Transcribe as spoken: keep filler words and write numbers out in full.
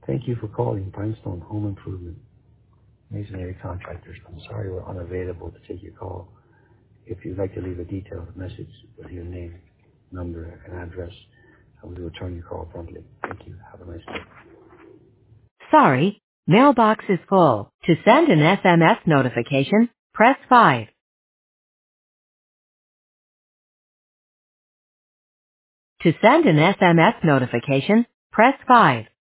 Thank you for calling Pinestone Home Improvement Masonry Contractors. I'm sorry we're unavailable to take your call. If you'd like to leave a detailed message with your name, number, and address, we will return your call promptly. Thank you. Have a nice day. Sorry, mailbox is full. To send an S M S notification, press five. To send an S M S notification, press five.